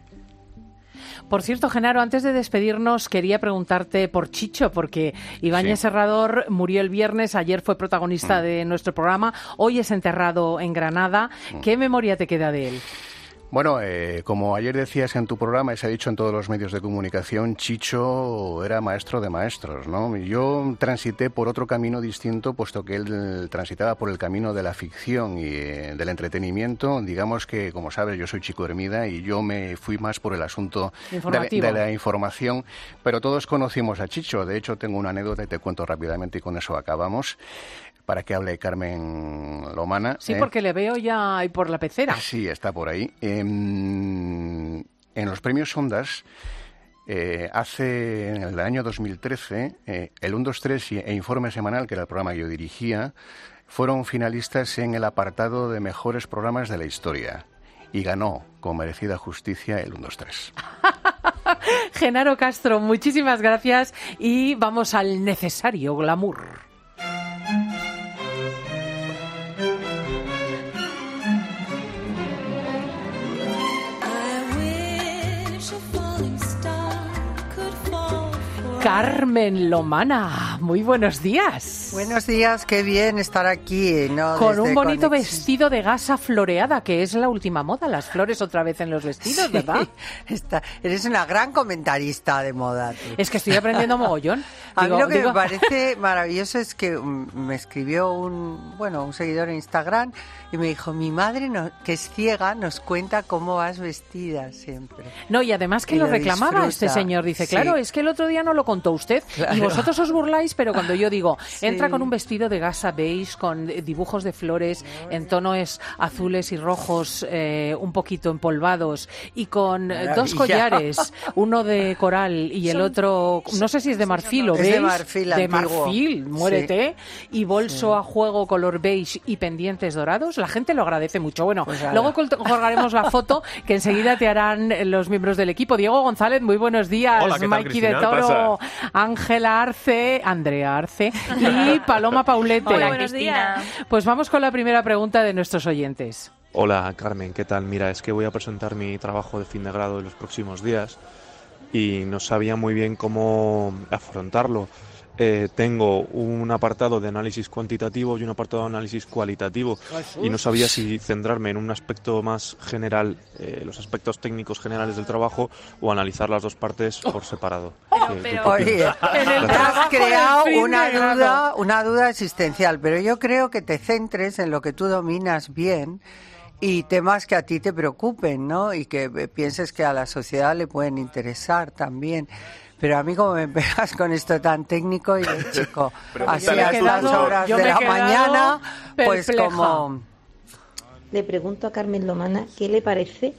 Por cierto, Genaro, antes de despedirnos quería preguntarte por Chicho, porque Ibáñez Serrador murió el viernes, ayer fue protagonista de nuestro programa, hoy es enterrado en Granada. ¿Qué memoria te queda de él? Bueno, como ayer decías en tu programa y se ha dicho en todos los medios de comunicación, Chicho era maestro de maestros, ¿no? Yo transité por otro camino distinto, puesto que él transitaba por el camino de la ficción y del entretenimiento. Digamos que, como sabes, yo soy Chico Hermida y yo me fui más por el asunto de la información, pero todos conocimos a Chicho. De hecho, tengo una anécdota y te cuento rápidamente y con eso acabamos, para que hable Carmen Lomana. Sí, porque le veo ya ahí por la pecera. Sí, está por ahí. En los premios Ondas, en el año 2013, el 1, 2, 3 e Informe Semanal, que era el programa que yo dirigía, fueron finalistas en el apartado de mejores programas de la historia. Y ganó, con merecida justicia, el 1, 2, 3. Genaro Castro, muchísimas gracias y vamos al necesario glamour. Carmen Lomana, muy buenos días. Buenos días, qué bien estar aquí, ¿no? Con un bonito vestido de gasa floreada, que es la última moda, las flores otra vez en los vestidos, sí, ¿verdad? Eres una gran comentarista de moda. Tú. Es que estoy aprendiendo mogollón. A mí lo que me parece maravilloso es que me escribió un seguidor en Instagram y me dijo, mi madre, que es ciega, nos cuenta cómo vas vestida siempre. No, y además que lo reclamaba este señor. Dice, sí, claro, es que el otro día no lo contó usted. Claro. Y vosotros os burláis, pero cuando yo digo, sí, entra con un vestido de gasa beige, con dibujos de flores en tonos azules y rojos, un poquito empolvados, y con dos collares, uno de coral y el otro, no sé si es de marfil o beige. De marfil, muérete, sí, y bolso a juego color beige y pendientes dorados. La gente lo agradece mucho. Bueno, pues luego colgaremos la foto que enseguida te harán los miembros del equipo. Diego González, muy buenos días. Hola, ¿qué tal, Mikey de Toro, Ángela Arce, Andrea Arce y Paloma Paulete. Hola, buenos días. Pues vamos con la primera pregunta de nuestros oyentes. Hola, Carmen, ¿qué tal? Mira, es que voy a presentar mi trabajo de fin de grado en los próximos días y no sabía muy bien cómo afrontarlo. Tengo un apartado de análisis cuantitativo y un apartado de análisis cualitativo y no sabía si centrarme en un aspecto más general, los aspectos técnicos generales del trabajo, o analizar las dos partes por separado. Oye, has creado una duda existencial, pero yo creo que te centres en lo que tú dominas bien y temas que a ti te preocupen, ¿no? Y que pienses que a la sociedad le pueden interesar también. Pero a mí, como me pegas con esto tan técnico, y chico, así a estas horas de la mañana, pues perpleja. Como... Le pregunto a Carmen Lomana qué le parece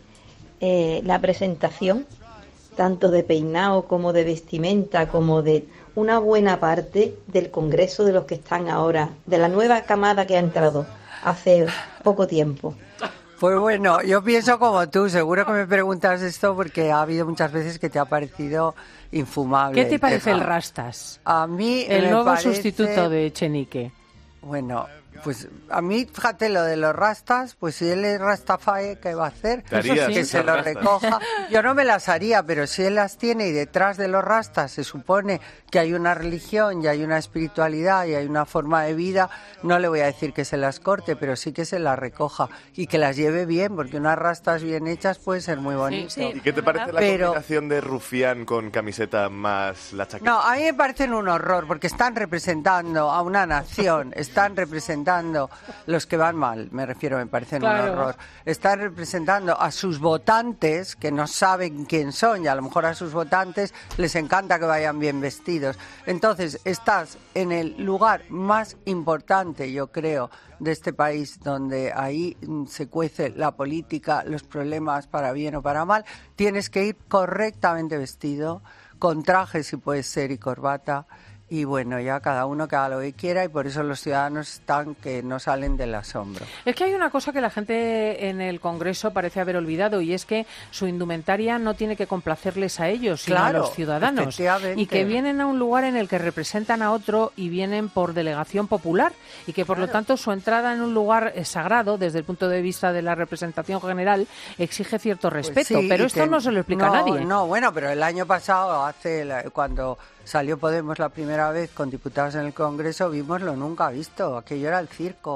la presentación, tanto de peinado como de vestimenta, como de una buena parte del Congreso de los que están ahora, de la nueva camada que ha entrado hace poco tiempo. Pues bueno, yo pienso como tú, seguro que me preguntas esto porque ha habido muchas veces que te ha parecido infumable. ¿Qué te parece el Rastas? A mí el nuevo sustituto de Echenique. Bueno, pues a mí, fíjate, lo de los rastas, pues si él es Rastafari, ¿qué va a hacer? Que se lo recoja. Yo no me las haría, pero si él las tiene y detrás de los rastas se supone que hay una religión y hay una espiritualidad y hay una forma de vida, no le voy a decir que se las corte, pero sí que se las recoja y que las lleve bien, porque unas rastas bien hechas pueden ser muy bonitas. Sí, sí. ¿Y qué te parece la combinación de rufián con camiseta más la chaqueta? No, a mí me parecen un horror, porque están representando a una nación, están representando los que van mal, me refiero, me parecen un horror. Están representando a sus votantes que no saben quién son y a lo mejor a sus votantes les encanta que vayan bien vestidos. Entonces, estás en el lugar más importante, yo creo, de este país, donde ahí se cuece la política, los problemas para bien o para mal. Tienes que ir correctamente vestido, con traje si puede ser y corbata. Y bueno, ya cada uno que haga lo que quiera, y por eso los ciudadanos están que no salen del asombro. Es que hay una cosa que la gente en el Congreso parece haber olvidado, y es que su indumentaria no tiene que complacerles a ellos, sino a los ciudadanos. Y que vienen a un lugar en el que representan a otro y vienen por delegación popular, y que por lo tanto su entrada en un lugar sagrado, desde el punto de vista de la representación general, exige cierto respeto. Pues sí, pero esto no se lo explica a nadie. No, bueno, pero el año pasado, cuando salió Podemos la primera vez con diputados en el Congreso, vimos lo nunca visto. Aquello era el circo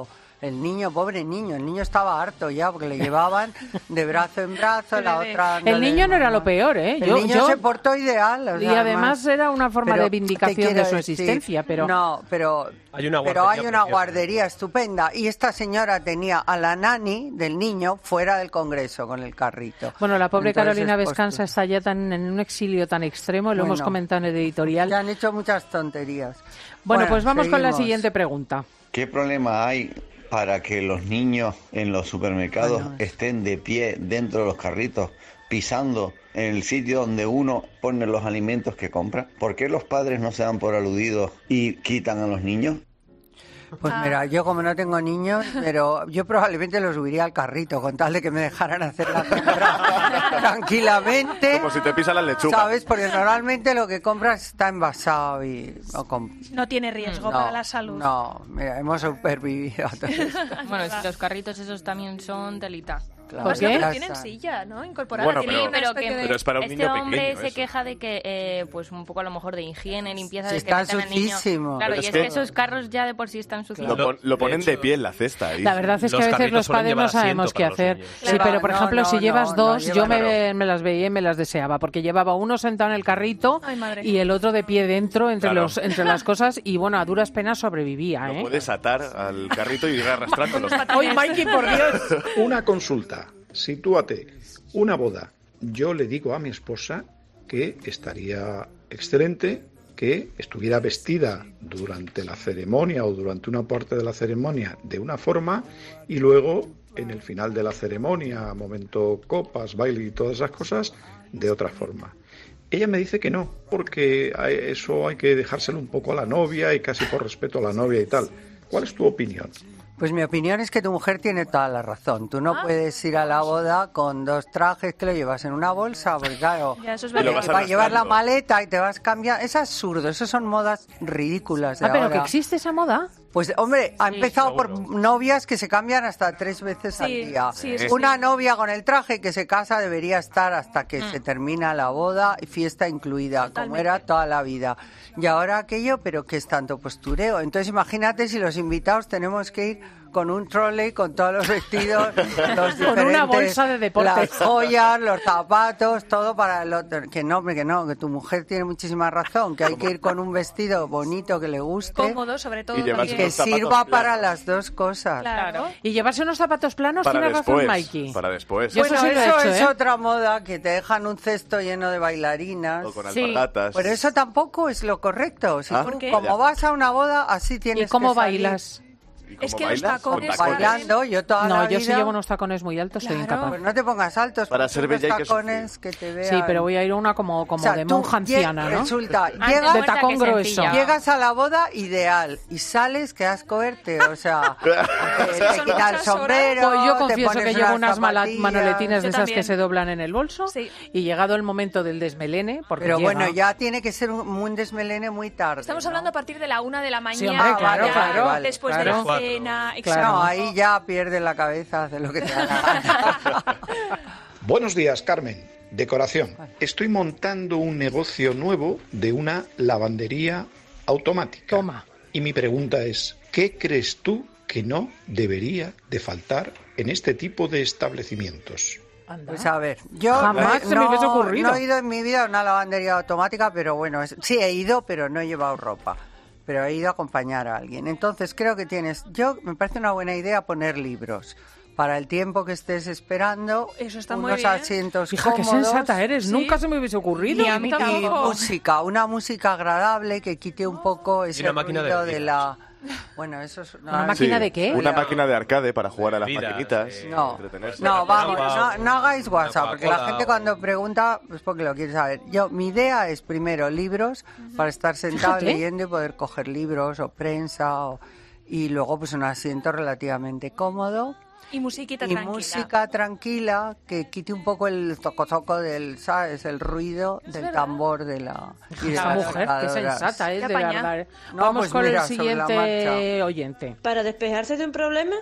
El niño, pobre niño, el niño estaba harto ya porque le llevaban de brazo en brazo, la otra... El niño no era lo peor, ¿eh? El niño se portó ideal. O sea, y además era una forma de vindicación de su existencia, pero... No, pero hay una guardería estupenda. Y esta señora tenía a la nani del niño fuera del Congreso con el carrito. Bueno, la pobre Carolina Vescanza está ya en un exilio tan extremo, lo hemos comentado en el editorial. Ya han hecho muchas tonterías. Bueno, pues vamos con la siguiente pregunta. ¿Qué problema hay para que los niños en los supermercados estén de pie dentro de los carritos, pisando en el sitio donde uno pone los alimentos que compra? ¿Por qué los padres no se dan por aludidos y quitan a los niños? Pues mira, yo como no tengo niños, pero yo probablemente los subiría al carrito con tal de que me dejaran hacer la compra tranquilamente. Como si te pisan las lechugas. ¿Sabes? Porque normalmente lo que compras está envasado y... No tiene riesgo para la salud. No, mira, hemos supervivido a todo esto. Bueno, si los carritos esos también son telita. Claro. ¿Por qué? Pero tienen silla, ¿no? Incorporada. Bueno, pero es para un niño pequeño. Este hombre se queja de que, pues un poco a lo mejor de higiene, limpieza, si de que metan al niño. Claro, pero y es que esos carros ya de por sí están sucios. Lo ponen de pie en la cesta. La verdad es que a veces los padres no sabemos qué hacer. Sí, pero por ejemplo, si llevas dos, yo me las veía y me las deseaba, porque llevaba uno sentado en el carrito y el otro de pie dentro, entre las cosas, y bueno, a duras penas sobrevivía. Lo puedes atar al carrito y ir arrastrándolos. ¡Ay, Mikey, por Dios! Una consulta. Sitúate, una boda. Yo le digo a mi esposa que estaría excelente que estuviera vestida durante la ceremonia o durante una parte de la ceremonia de una forma y luego en el final de la ceremonia, momento copas, baile y todas esas cosas, de otra forma. Ella me dice que no, porque eso hay que dejárselo un poco a la novia y casi por respeto a la novia y tal. ¿Cuál es tu opinión? Pues mi opinión es que tu mujer tiene toda la razón. Tú no puedes ir a la boda con dos trajes que lo llevas en una bolsa, porque claro, va a llevar la maleta y te vas a cambiar. Es absurdo, eso son modas ridículas de pero ahora. que existe esa moda. Pues hombre, ha empezado por novias que se cambian hasta 3 veces al día. Una novia con el traje que se casa debería estar hasta que se termina la boda, fiesta incluida, como era toda la vida. Y ahora aquello, pero que es tanto postureo. Entonces imagínate si los invitados tenemos que ir con un trolley, con todos los vestidos, los diferentes, con una bolsa de deportes, las joyas, los zapatos, todo para el otro. Que no, hombre, que tu mujer tiene muchísima razón, que hay que ir con un vestido bonito que le guste, cómodo, sobre todo, y que sirva para las dos cosas. Claro. Y llevarse unos zapatos planos, para tiene después, razón, Mikey. Para después. Bueno, eso es otra moda, que te dejan un cesto lleno de bailarinas. O con alpargatas. Pero eso tampoco es lo correcto. Si tú, como vas a una boda, así tienes que salir. ¿Y cómo bailas? Es que los tacones bailando, yo toda la vida... yo si llevo unos tacones muy altos soy incapaz. Pues no te pongas altos, para ser bella tacones que te vean. Sí, pero voy a ir a una como de monja anciana, ¿no? Resulta, de tacón grueso. Llegas a la boda ideal y sales que asco verte, o sea, te quitas el sombrero, pues yo confieso que llevo unas manoletinas de esas también. que se doblan en el bolso y llegado el momento del desmelene, porque pero bueno, ya tiene que ser un desmelene muy tarde. Estamos hablando a partir de la 1 de la mañana, sí, hombre, claro, después de la cena. No, ahí ya pierdes la cabeza, hace lo que te haga. Buenos días, Carmen. Decoración. Estoy montando un negocio nuevo de una lavandería automática. Toma. Y mi pregunta es, ¿qué crees tú que no debería de faltar en este tipo de establecimientos? Pues a ver, yo jamás se me hubiese ocurrido. No he ido en mi vida a una lavandería automática, pero bueno, sí he ido, pero no he llevado ropa. Pero he ido a acompañar a alguien. Entonces creo que me parece una buena idea poner libros. Para el tiempo que estés esperando, eso está unos muy bien. asientos Hija, cómodos. Qué sensata eres, nunca se me hubiese ocurrido. Ni a mí tampoco. Y una música agradable que quite un poco ese ruido de la... Bueno, eso es ¿Una máquina de qué? Una máquina de arcade para jugar a las maquinitas. No, vamos, no hagáis WhatsApp, porque la gente cuando pregunta, pues porque lo quiere saber. Mi idea es primero libros, para estar sentado leyendo y poder coger libros o prensa, y luego pues un asiento relativamente cómodo. Y musiquita tranquila. Y música tranquila que quite un poco el toco del, ¿sabes? El ruido del tambor de la... Esa mujer, qué sensata es, de verdad. Vamos con el siguiente oyente. ¿Para despejarse de un problema?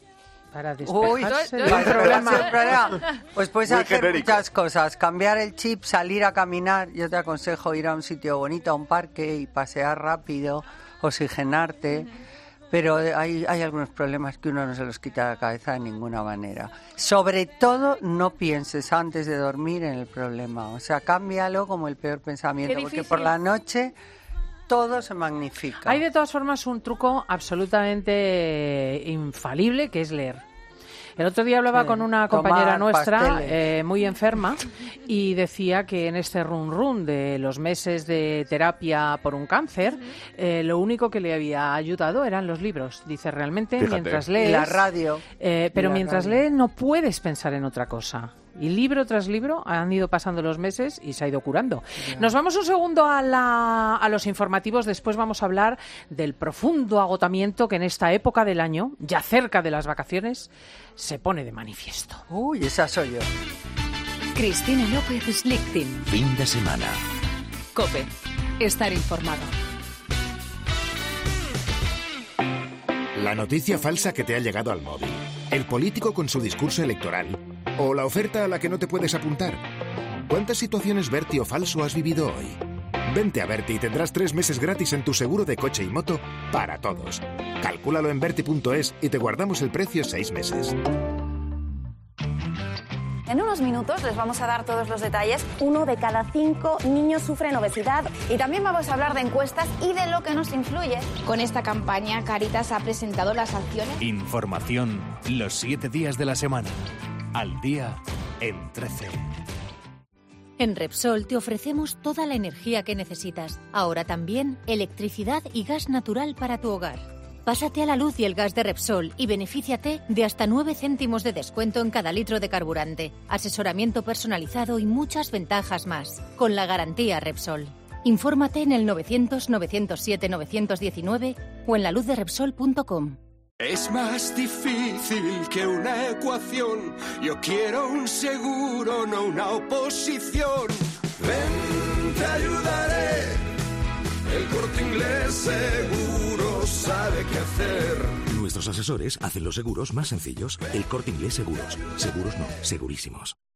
Para despejarse de un problema. Pues puedes hacer muchas cosas. Cambiar el chip, salir a caminar. Yo te aconsejo ir a un sitio bonito, a un parque y pasear rápido, oxigenarte. pero hay algunos problemas que uno no se los quita de la cabeza de ninguna manera. Sobre todo, no pienses antes de dormir en el problema. O sea, cámbialo como el peor pensamiento, porque por la noche todo se magnifica. Hay de todas formas un truco absolutamente infalible, que es leer. El otro día hablaba con una compañera nuestra muy enferma y decía que en este run de los meses de terapia por un cáncer, lo único que le había ayudado eran los libros. Dice, realmente, mientras lees... Y la radio. Pero mientras lees no puedes pensar en otra cosa. Y libro tras libro han ido pasando los meses y se ha ido curando. Yeah. Nos vamos un segundo a los informativos. Después vamos a hablar del profundo agotamiento que en esta época del año, ya cerca de las vacaciones, se pone de manifiesto. Uy, esa soy yo. Cristina López Slichting. Fin de semana. COPE. Estar informado. La noticia falsa que te ha llegado al móvil. El político con su discurso electoral. O la oferta a la que no te puedes apuntar. ¿Cuántas situaciones Berti o falso has vivido hoy? Vente a Berti y tendrás 3 meses gratis en tu seguro de coche y moto para todos. Calcúlalo en berti.es y te guardamos el precio 6 meses. En unos minutos les vamos a dar todos los detalles. 1 de cada 5 niños sufren obesidad y también vamos a hablar de encuestas y de lo que nos influye. Con esta campaña, Cáritas ha presentado las acciones. Información los 7 días de la semana. Al día en 13. En Repsol te ofrecemos toda la energía que necesitas. Ahora también electricidad y gas natural para tu hogar. Pásate a la luz y el gas de Repsol y benefíciate de hasta 9 céntimos de descuento en cada litro de carburante, asesoramiento personalizado y muchas ventajas más, con la garantía Repsol. Infórmate en el 900-907-919 o en laluzderepsol.com. Es más difícil que una ecuación. Yo quiero un seguro, no una oposición. Ven, te ayudaré. El Corte Inglés seguro sabe qué hacer. Nuestros asesores hacen los seguros más sencillos. El Corte Inglés Seguros. Seguros no, segurísimos.